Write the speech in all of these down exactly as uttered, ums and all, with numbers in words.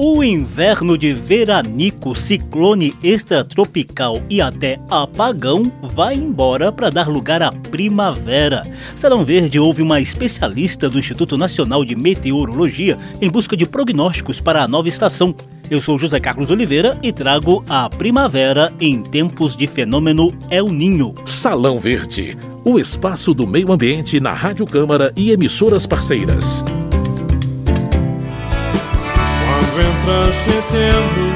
O inverno de veranico, ciclone extratropical e até apagão vai embora para dar lugar à primavera. Salão Verde ouve uma especialista do Instituto Nacional de Meteorologia em busca de prognósticos para a nova estação. Eu sou José Carlos Oliveira e trago a primavera em tempos de fenômeno El Niño. Salão Verde, o espaço do meio ambiente na Rádio Câmara e emissoras parceiras. Entra setembro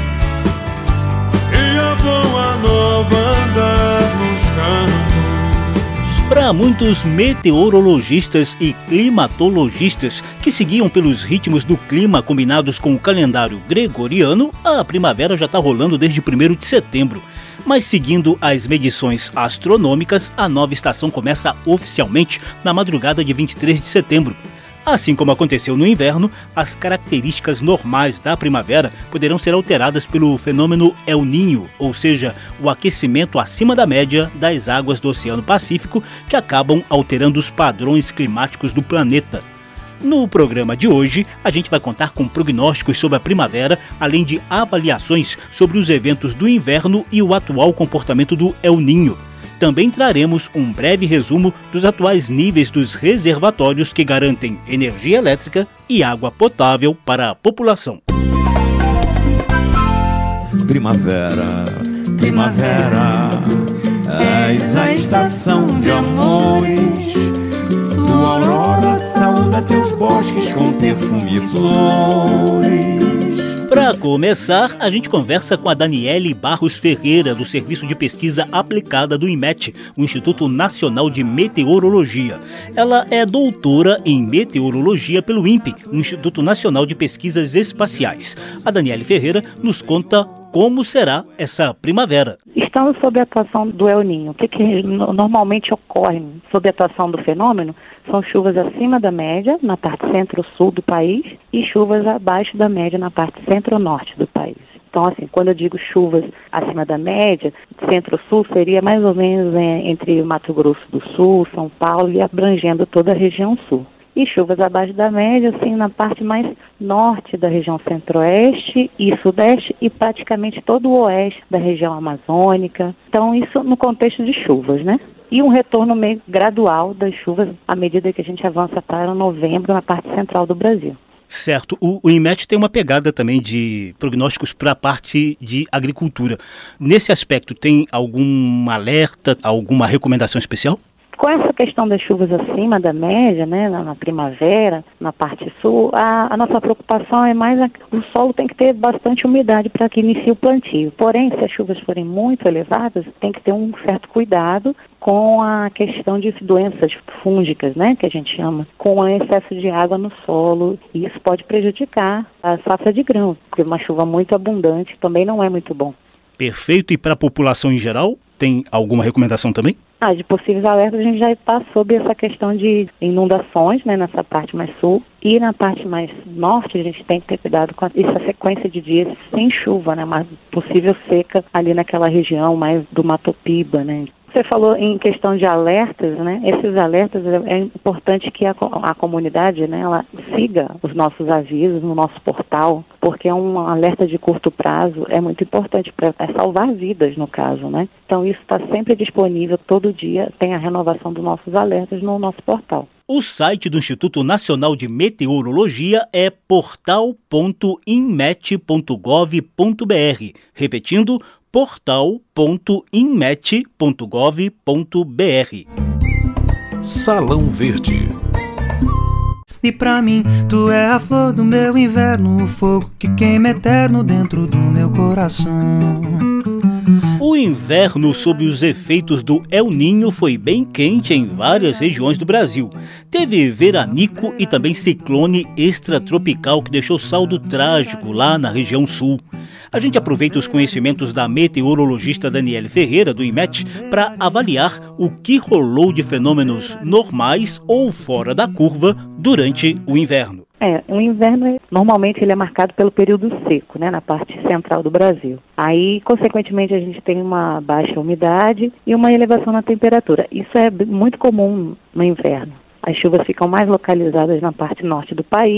e a boa nova andar nos campos. Para muitos meteorologistas e climatologistas que seguiam pelos ritmos do clima combinados com o calendário gregoriano, a primavera já está rolando desde primeiro de setembro. Mas seguindo as medições astronômicas, a nova estação começa oficialmente na madrugada de vinte e três de setembro. Assim como aconteceu no inverno, as características normais da primavera poderão ser alteradas pelo fenômeno El Niño, ou seja, o aquecimento acima da média das águas do Oceano Pacífico, que acabam alterando os padrões climáticos do planeta. No programa de hoje, a gente vai contar com prognósticos sobre a primavera, além de avaliações sobre os eventos do inverno e o atual comportamento do El Niño. Também traremos um breve resumo dos atuais níveis dos reservatórios que garantem energia elétrica e água potável para a população. Primavera, primavera, és a estação de amores. Tua aurora sauda teus bosques com perfume e flores. Para começar, a gente conversa com a Daniele Barros Ferreira, do Serviço de Pesquisa Aplicada do INMET, o Instituto Nacional de Meteorologia. Ela é doutora em Meteorologia pelo INPE, o Instituto Nacional de Pesquisas Espaciais. A Daniele Ferreira nos conta como será essa primavera. Estamos sob a atuação do El Niño. O que, que normalmente ocorre sob a atuação do fenômeno são chuvas acima da média na parte centro-sul do país e chuvas abaixo da média na parte centro-norte do país. Então, assim, quando eu digo chuvas acima da média, centro-sul seria mais ou menos é, entre Mato Grosso do Sul, São Paulo e abrangendo toda a região sul. E chuvas abaixo da média, assim, na parte mais norte da região centro-oeste e sudeste e praticamente todo o oeste da região amazônica. Então, isso no contexto de chuvas, né? E um retorno meio gradual das chuvas à medida que a gente avança para novembro na parte central do Brasil. Certo. O, o INMET tem uma pegada também de prognósticos para a parte de agricultura. Nesse aspecto, tem algum alerta, alguma recomendação especial? Com essa questão das chuvas acima da média, né, na, na primavera, na parte sul, a, a nossa preocupação é mais, a, o solo tem que ter bastante umidade para que inicie o plantio. Porém, se as chuvas forem muito elevadas, tem que ter um certo cuidado com a questão de doenças fúngicas, né, que a gente chama, com o excesso de água no solo, e isso pode prejudicar a safra de grãos, porque uma chuva muito abundante também não é muito bom. Perfeito. E para a população em geral, tem alguma recomendação também? Ah, de possíveis alertas a gente já está sob essa questão de inundações, né, nessa parte mais sul. E na parte mais norte a gente tem que ter cuidado com essa sequência de dias sem chuva, né, uma possível seca ali naquela região mais do Mato Piba, né. Você falou em questão de alertas, né? Esses alertas é importante que a, a comunidade, né, ela siga os nossos avisos no nosso portal, porque é um alerta de curto prazo, é muito importante para é salvar vidas, no caso, né? Então isso está sempre disponível, todo dia tem a renovação dos nossos alertas no nosso portal. O site do Instituto Nacional de Meteorologia é portal ponto inmet ponto gov ponto br. Repetindo, portal ponto inmet ponto gov ponto br. Salão Verde. E pra mim, tu é a flor do meu inverno, o fogo que queima eterno dentro do meu coração. O inverno, sob os efeitos do El Niño, foi bem quente em várias regiões do Brasil. Teve veranico e também ciclone extratropical que deixou saldo trágico lá na região sul. A gente aproveita os conhecimentos da meteorologista Daniele Ferreira, do INMET, para avaliar o que rolou de fenômenos normais ou fora da curva durante o inverno. É, o inverno, normalmente, ele é marcado pelo período seco, né, na parte central do Brasil. Aí, consequentemente, a gente tem uma baixa umidade e uma elevação na temperatura. Isso é muito comum no inverno. As chuvas ficam mais localizadas na parte norte do país,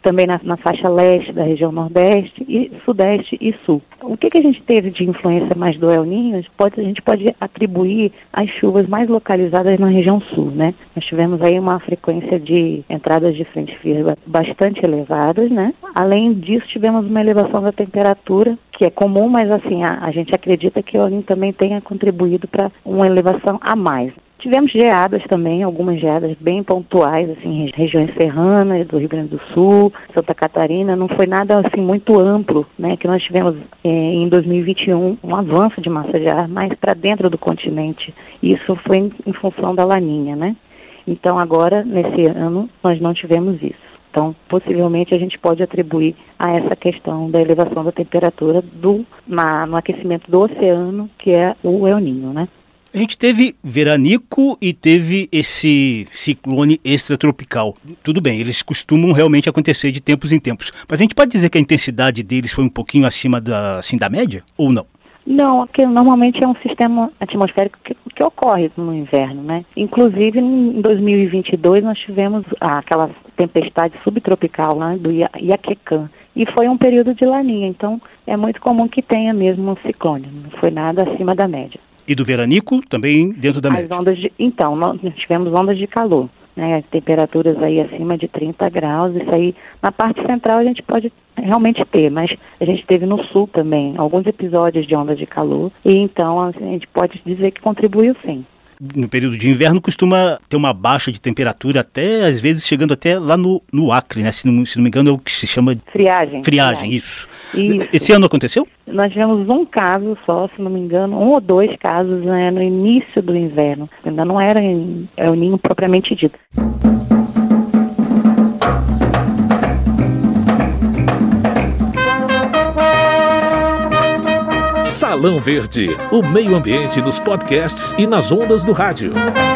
também na, na faixa leste da região nordeste, e sudeste e sul. O que, que a gente teve de influência mais do El Niño, pode, a gente pode atribuir às chuvas mais localizadas na região sul, né? Nós tivemos aí uma frequência de entradas de frente fria bastante elevadas, né? Além disso, tivemos uma elevação da temperatura, que é comum, mas assim, a, a gente acredita que o El Niño também tenha contribuído para uma elevação a mais. Tivemos geadas também, algumas geadas bem pontuais, assim, regiões serranas do Rio Grande do Sul, Santa Catarina. Não foi nada assim muito amplo, né, que nós tivemos eh, em dois mil e vinte e um um avanço de massa de ar mais para dentro do continente. Isso foi em, em função da laninha, né? Então agora, nesse ano, nós não tivemos isso. Então, possivelmente, a gente pode atribuir a essa questão da elevação da temperatura do, na, no aquecimento do oceano, que é o El Niño, né? A gente teve veranico e teve esse ciclone extratropical. Tudo bem, eles costumam realmente acontecer de tempos em tempos. Mas a gente pode dizer que a intensidade deles foi um pouquinho acima da, assim, da média, ou não? Não, porque normalmente é um sistema atmosférico que, que ocorre no inverno, né? Inclusive, em dois mil e vinte e dois, nós tivemos aquela tempestade subtropical, né, do Iaquecã. E foi um período de laninha, então é muito comum que tenha mesmo um ciclone. Não foi nada acima da média. E do veranico também dentro da As média? Ondas de, então, nós tivemos ondas de calor, né? Temperaturas aí acima de trinta graus. Isso aí, na parte central, a gente pode realmente ter, mas a gente teve no sul também alguns episódios de onda de calor. E então, assim, a gente pode dizer que contribuiu sim. No período de inverno costuma ter uma baixa de temperatura, até às vezes chegando até lá no, no Acre, né? Se não, se não me engano é o que se chama... Friagem. Friagem, friagem. Isso. isso. Esse ano aconteceu? Nós tivemos um caso só, se não me engano, um ou dois casos, né, no início do inverno. Ainda não era em El Niño propriamente dito. Salão Verde, o meio ambiente nos podcasts e nas ondas do rádio.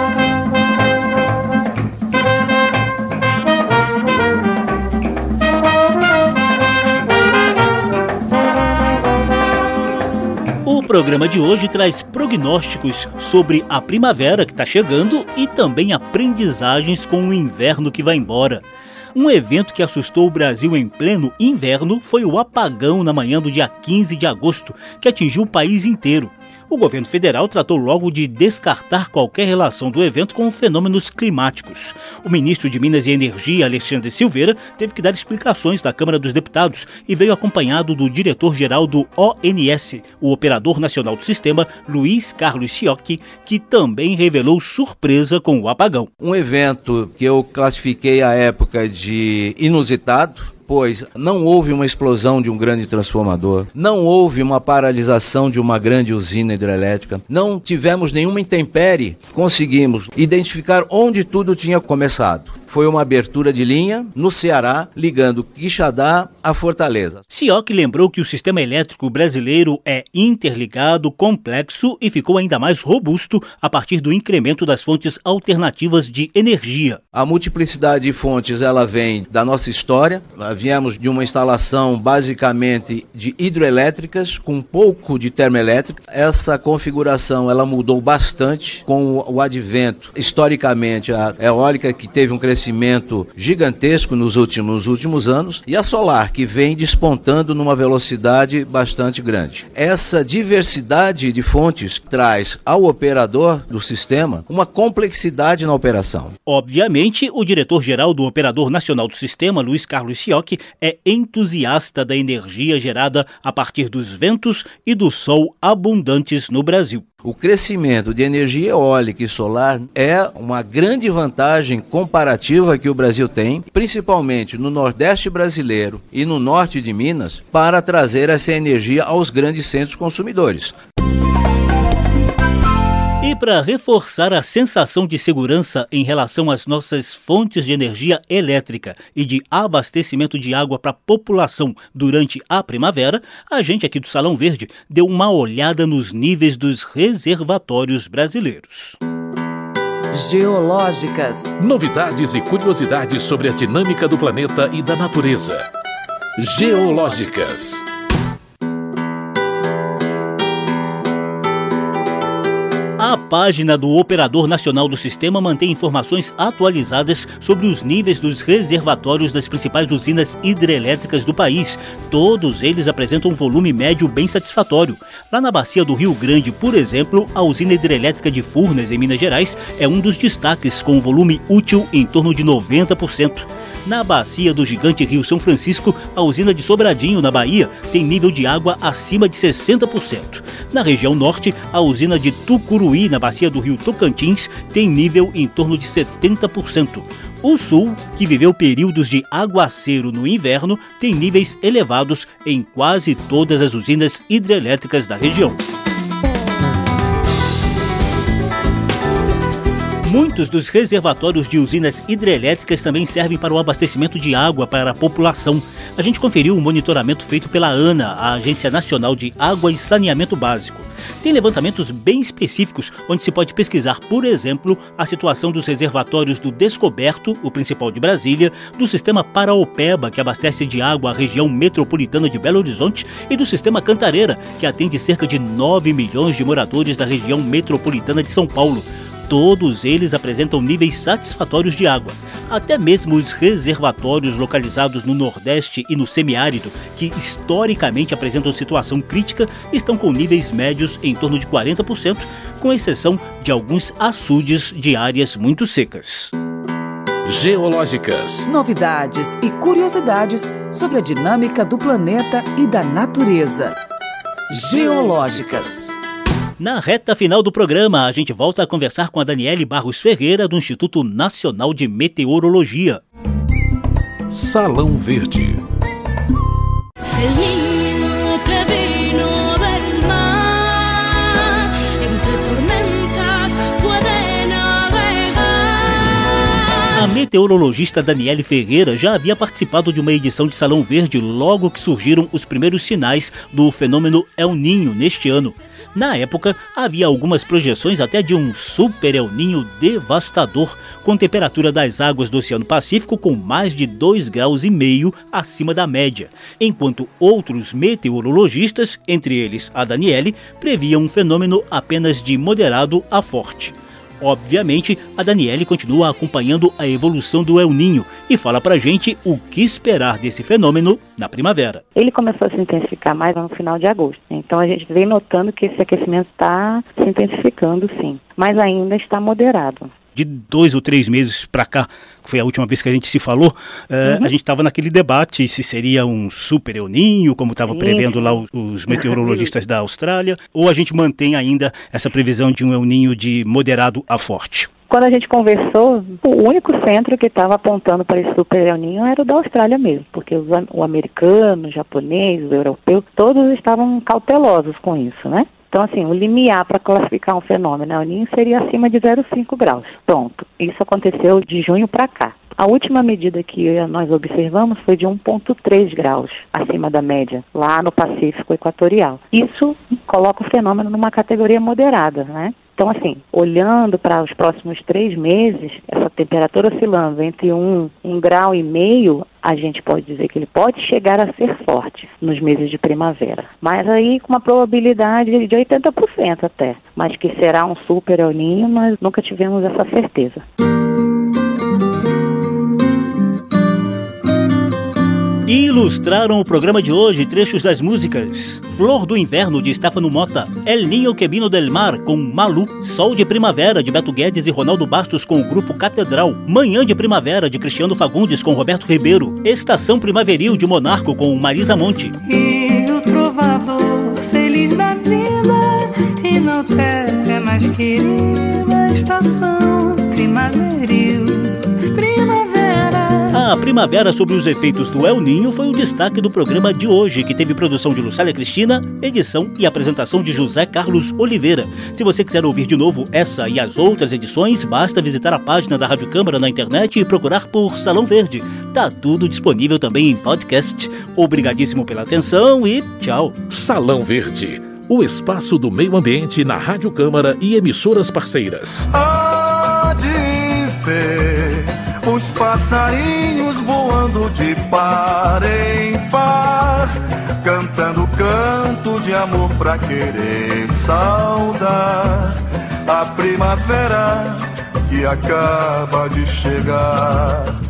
O programa de hoje traz prognósticos sobre a primavera que está chegando e também aprendizagens com o inverno que vai embora. Um evento que assustou o Brasil em pleno inverno foi o apagão na manhã do dia quinze de agosto, que atingiu o país inteiro. O governo federal tratou logo de descartar qualquer relação do evento com fenômenos climáticos. O ministro de Minas e Energia, Alexandre Silveira, teve que dar explicações na Câmara dos Deputados e veio acompanhado do diretor-geral do O N S, o Operador Nacional do Sistema, Luiz Carlos Siocchi, que também revelou surpresa com o apagão. Um evento que eu classifiquei à época de inusitado, pois não houve uma explosão de um grande transformador, não houve uma paralisação de uma grande usina hidrelétrica, não tivemos nenhuma intempérie, conseguimos identificar onde tudo tinha começado. Foi uma abertura de linha no Ceará, ligando Quixadá a Fortaleza. Siocchi lembrou que o sistema elétrico brasileiro é interligado, complexo e ficou ainda mais robusto a partir do incremento das fontes alternativas de energia. A multiplicidade de fontes, ela vem da nossa história. Viemos de uma instalação basicamente de hidroelétricas com um pouco de termoelétrica. Essa configuração, ela mudou bastante com o advento, historicamente, a eólica, que teve um crescimento gigantesco nos últimos, nos últimos anos, e a solar, que vem despontando numa velocidade bastante grande. Essa diversidade de fontes traz ao operador do sistema uma complexidade na operação. Obviamente, o diretor-geral do Operador Nacional do Sistema, Luiz Carlos Siocchi, é entusiasta da energia gerada a partir dos ventos e do sol abundantes no Brasil. O crescimento de energia eólica e solar é uma grande vantagem comparativa que o Brasil tem, principalmente no Nordeste brasileiro e no Norte de Minas, para trazer essa energia aos grandes centros consumidores. E para reforçar a sensação de segurança em relação às nossas fontes de energia elétrica e de abastecimento de água para a população durante a primavera, a gente aqui do Salão Verde deu uma olhada nos níveis dos reservatórios brasileiros. Geológicas. Novidades e curiosidades sobre a dinâmica do planeta e da natureza. Geológicas. A página do Operador Nacional do Sistema mantém informações atualizadas sobre os níveis dos reservatórios das principais usinas hidrelétricas do país. Todos eles apresentam um volume médio bem satisfatório. Lá na bacia do Rio Grande, por exemplo, a usina hidrelétrica de Furnas, em Minas Gerais, é um dos destaques, com um volume útil em torno de noventa por cento. Na bacia do gigante Rio São Francisco, a usina de Sobradinho, na Bahia, tem nível de água acima de sessenta por cento. Na região norte, a usina de Tucuruí, na bacia do Rio Tocantins, tem nível em torno de setenta por cento. O sul, que viveu períodos de aguaceiro no inverno, tem níveis elevados em quase todas as usinas hidrelétricas da região. Muitos dos reservatórios de usinas hidrelétricas também servem para o abastecimento de água para a população. A gente conferiu um monitoramento feito pela ANA, a Agência Nacional de Água e Saneamento Básico. Tem levantamentos bem específicos, onde se pode pesquisar, por exemplo, a situação dos reservatórios do Descoberto, o principal de Brasília, do sistema Paraopeba, que abastece de água a região metropolitana de Belo Horizonte, e do sistema Cantareira, que atende cerca de nove milhões de moradores da região metropolitana de São Paulo. Todos eles apresentam níveis satisfatórios de água. Até mesmo os reservatórios localizados no Nordeste e no semiárido, que historicamente apresentam situação crítica, estão com níveis médios em torno de quarenta por cento, com exceção de alguns açudes de áreas muito secas. Geológicas. Novidades e curiosidades sobre a dinâmica do planeta e da natureza. Geológicas. Na reta final do programa, a gente volta a conversar com a Daniele Barros Ferreira, do Instituto Nacional de Meteorologia. Salão Verde. A meteorologista Daniele Ferreira já havia participado de uma edição de Salão Verde logo que surgiram os primeiros sinais do fenômeno El Niño neste ano. Na época, havia algumas projeções até de um super El Niño devastador, com temperatura das águas do Oceano Pacífico com mais de dois graus e meio acima da média, enquanto outros meteorologistas, entre eles a Daniele, previam um fenômeno apenas de moderado a forte. Obviamente, a Daniele continua acompanhando a evolução do El Niño e fala pra gente o que esperar desse fenômeno na primavera. Ele começou a se intensificar mais no final de agosto, então a gente vem notando que esse aquecimento está se intensificando, sim, mas ainda está moderado. De dois ou três meses para cá, que foi a última vez que a gente se falou, uh, uhum. a gente estava naquele debate se seria um super El Niño, como estavam prevendo lá os, os meteorologistas da Austrália, ou a gente mantém ainda essa previsão de um El Niño de moderado a forte. Quando a gente conversou, o único centro que estava apontando para esse super El Niño era o da Austrália mesmo, porque os, o americano, o japonês, o europeu, todos estavam cautelosos com isso, né? Então, assim, o limiar para classificar um fenômeno El Niño seria acima de zero vírgula cinco graus. Pronto. Isso aconteceu de junho para cá. A última medida que nós observamos foi de um vírgula três graus acima da média, lá no Pacífico Equatorial. Isso coloca o fenômeno numa categoria moderada, né? Então, assim, olhando para os próximos três meses, essa temperatura oscilando entre um, um grau e meio, a gente pode dizer que ele pode chegar a ser forte nos meses de primavera. Mas aí com uma probabilidade de oitenta por cento até. Mas que será um super El Niño, nós nunca tivemos essa certeza. E ilustraram o programa de hoje trechos das músicas Flor do Inverno, de Stefano Motta, El Niño que Vino del Mar, com Malu, Sol de Primavera, de Beto Guedes e Ronaldo Bastos, com o grupo Catedral, Manhã de Primavera, de Cristiano Fagundes, com Roberto Ribeiro, Estação Primaveril, de Monarco, com Marisa Monte. E o trovador, feliz da vida, enaltece a mais querida estação primaveril. A primavera sobre os efeitos do El Niño foi o destaque do programa de hoje, que teve produção de Lucélia Cristina, edição e apresentação de José Carlos Oliveira. Se você quiser ouvir de novo essa e as outras edições, basta visitar a página da Rádio Câmara na internet e procurar por Salão Verde. Tá tudo disponível também em podcast. Obrigadíssimo pela atenção e tchau. Salão Verde, o espaço do meio ambiente na Rádio Câmara e emissoras parceiras. Há de ver os passarinhos voando de par em par, cantando canto de amor pra querer saudar. a primavera que acaba de chegar.